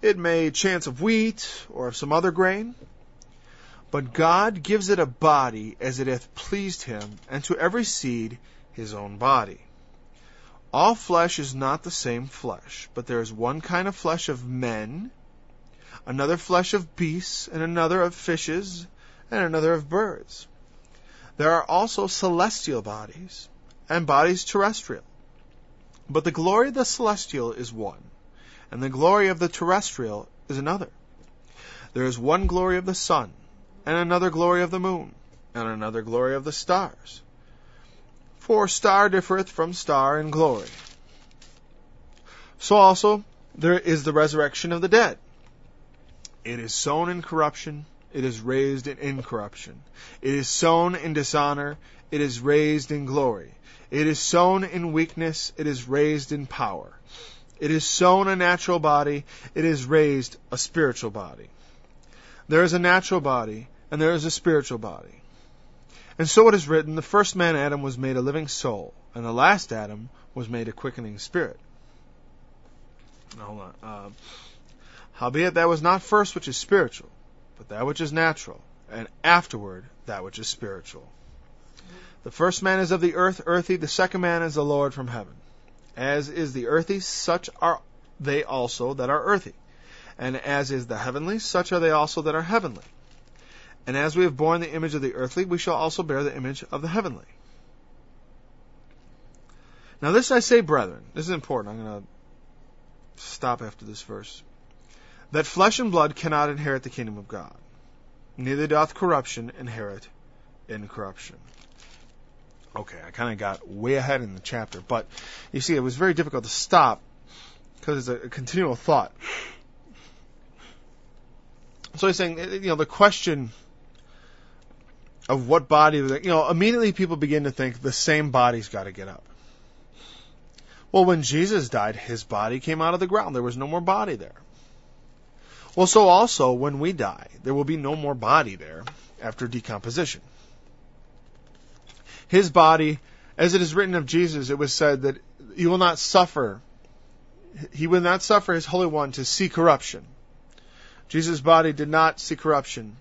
It may chance of wheat or of some other grain. But God gives it a body as it hath pleased him, and to every seed his own body. All flesh is not the same flesh, but there is one kind of flesh of men, another flesh of beasts, and another of fishes, and another of birds. There are also celestial bodies, and bodies terrestrial. But the glory of the celestial is one, and the glory of the terrestrial is another. There is one glory of the sun, and another glory of the moon, and another glory of the stars. For star differeth from star in glory. So also there is the resurrection of the dead. It is sown in corruption, it is raised in incorruption. It is sown in dishonor, it is raised in glory. It is sown in weakness, it is raised in power. It is sown a natural body, it is raised a spiritual body. There is a natural body, and there is a spiritual body. And so it is written, the first man Adam was made a living soul, and the last Adam was made a quickening spirit. Now, hold on. Howbeit that was not first which is spiritual, but that which is natural, and afterward that which is spiritual. The first man is of the earth, earthy, the second man is the Lord from heaven. As is the earthy, such are they also that are earthy. And as is the heavenly, such are they also that are heavenly. And as we have borne the image of the earthly, we shall also bear the image of the heavenly. Now this I say, brethren, this is important. I'm going to stop after this verse. That flesh and blood cannot inherit the kingdom of God. Neither doth corruption inherit incorruption. Okay, I kind of got way ahead in the chapter, but you see, it was very difficult to stop because it's a continual thought. So he's saying, the question of what body, immediately people begin to think the same body's got to get up. Well, when Jesus died, his body came out of the ground. There was no more body there. Well, so also, when we die, there will be no more body there after decomposition. His body, as it is written of Jesus, it was said that he will not suffer his Holy One to see corruption. Jesus' body did not see corruption.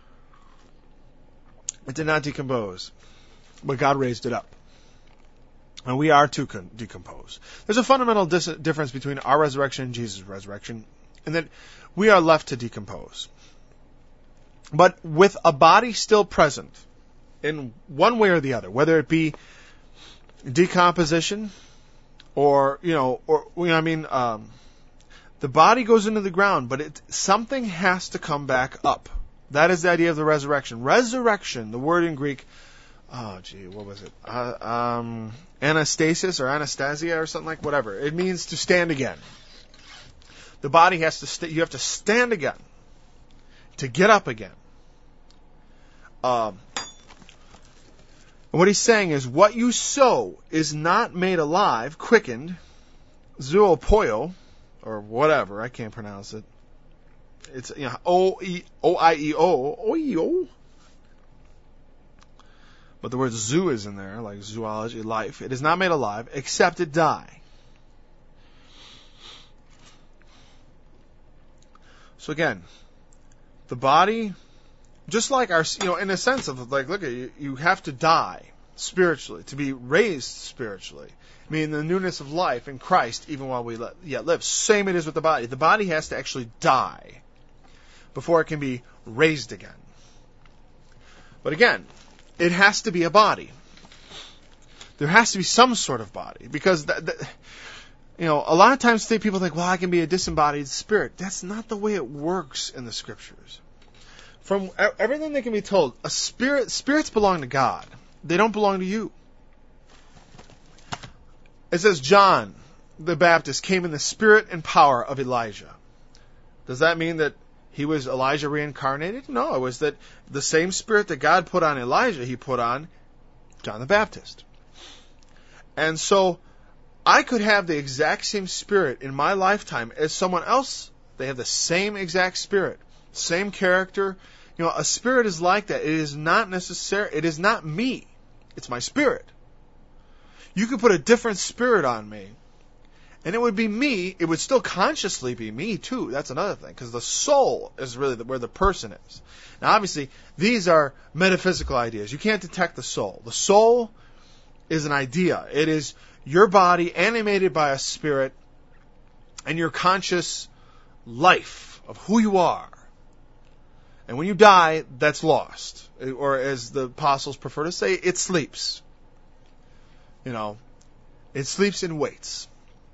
It did not decompose. But God raised it up. And we are to decompose. There's a fundamental difference between our resurrection and Jesus' resurrection, in that we are left to decompose. But with a body still present, in one way or the other, whether it be decomposition the body goes into the ground, but something has to come back up. That is the idea of the resurrection. Resurrection, the word in Greek, what was it? Anastasis or Anastasia or something whatever. It means to stand again. The body has to you have to stand again to get up again. What he's saying is, what you sow is not made alive, quickened, zoopoio, or whatever, I can't pronounce it. It's, O-I-E-O. But the word zoo is in there, like zoology, life. It is not made alive, except it die. So again, the body, just like our, in a sense of look at you have to die spiritually to be raised spiritually. I mean, the newness of life in Christ, even while we yet live. Same it is with the body. The body has to actually die before it can be raised again. But again, it has to be a body. There has to be some sort of body, because a lot of times people think, well, I can be a disembodied spirit. That's not the way it works in the Scriptures. From everything that can be told, spirits belong to God. They don't belong to you. It says John the Baptist came in the spirit and power of Elijah. Does that mean that he was Elijah reincarnated? No, it was that the same spirit that God put on Elijah, he put on John the Baptist. And so I could have the exact same spirit in my lifetime as someone else. They have the same exact spirit, same character. A spirit is like that. It is not necessary. It is not me. It's my spirit. You could put a different spirit on me, And it would be me, it would still consciously be me too. That's another thing, because the soul is really where the person is. Now obviously, these are metaphysical ideas. You can't detect the soul. The soul is an idea. It is your body animated by a spirit and your conscious life of who you are. And when you die, that's lost. Or as the apostles prefer to say, it sleeps. It sleeps and waits.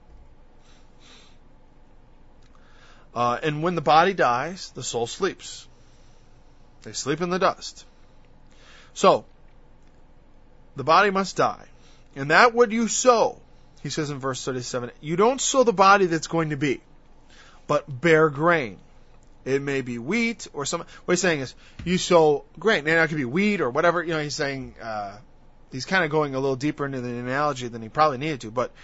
And when the body dies, the soul sleeps. They sleep in the dust. So, the body must die. And that what you sow, he says in verse 37, you don't sow the body that's going to be, but bear grain. It may be wheat or some. What he's saying is, you sow grain. Now it could be wheat or whatever. He's saying, he's kind of going a little deeper into the analogy than he probably needed to. But,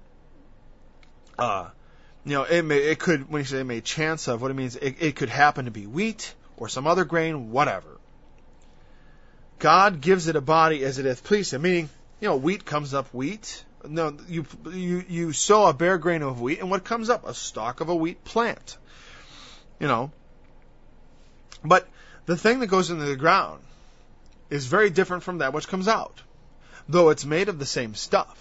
it could, when you say it may chance of, what it means, it could happen to be wheat or some other grain, whatever. God gives it a body as it hath pleased him. Meaning, wheat comes up wheat. No, you sow a bare grain of wheat, and what comes up? A stalk of a wheat plant. But the thing that goes into the ground is very different from that which comes out, though it's made of the same stuff.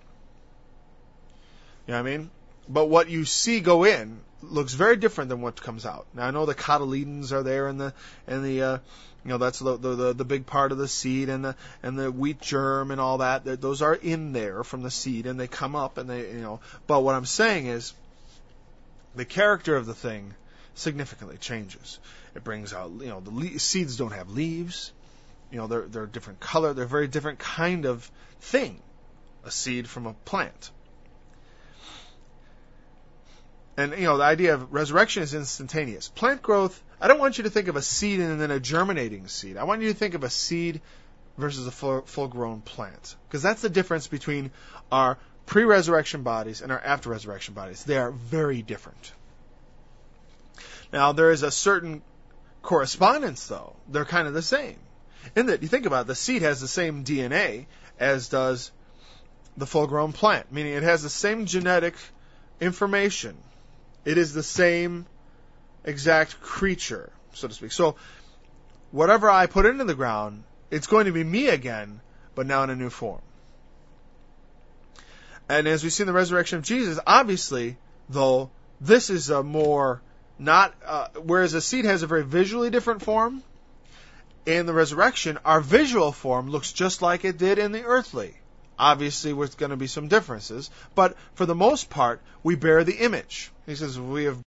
You know what I mean? But what you see go in looks very different than what comes out. Now I know the cotyledons are there, and the that's the big part of the seed, and the wheat germ and all that. Those are in there from the seed, and they come up, and they But what I'm saying is, the character of the thing significantly changes. It brings out, the seeds don't have leaves. They're a different color. They're a very different kind of thing. A seed from a plant. And, the idea of resurrection is instantaneous. Plant growth, I don't want you to think of a seed and then a germinating seed. I want you to think of a seed versus a full-grown plant. Because that's the difference between our pre-resurrection bodies and our after-resurrection bodies. They are very different. Now, there is a certain correspondence, though. They're kind of the same. In that, you think about it, the seed has the same DNA as does the full-grown plant, meaning it has the same genetic information. It is the same exact creature, so to speak. So, whatever I put into the ground, it's going to be me again, but now in a new form. And as we see in the resurrection of Jesus, obviously, though, this is a more whereas a seed has a very visually different form, in the resurrection, our visual form looks just like it did in the earthly. Obviously, there's going to be some differences, but for the most part, we bear the image. He says, we have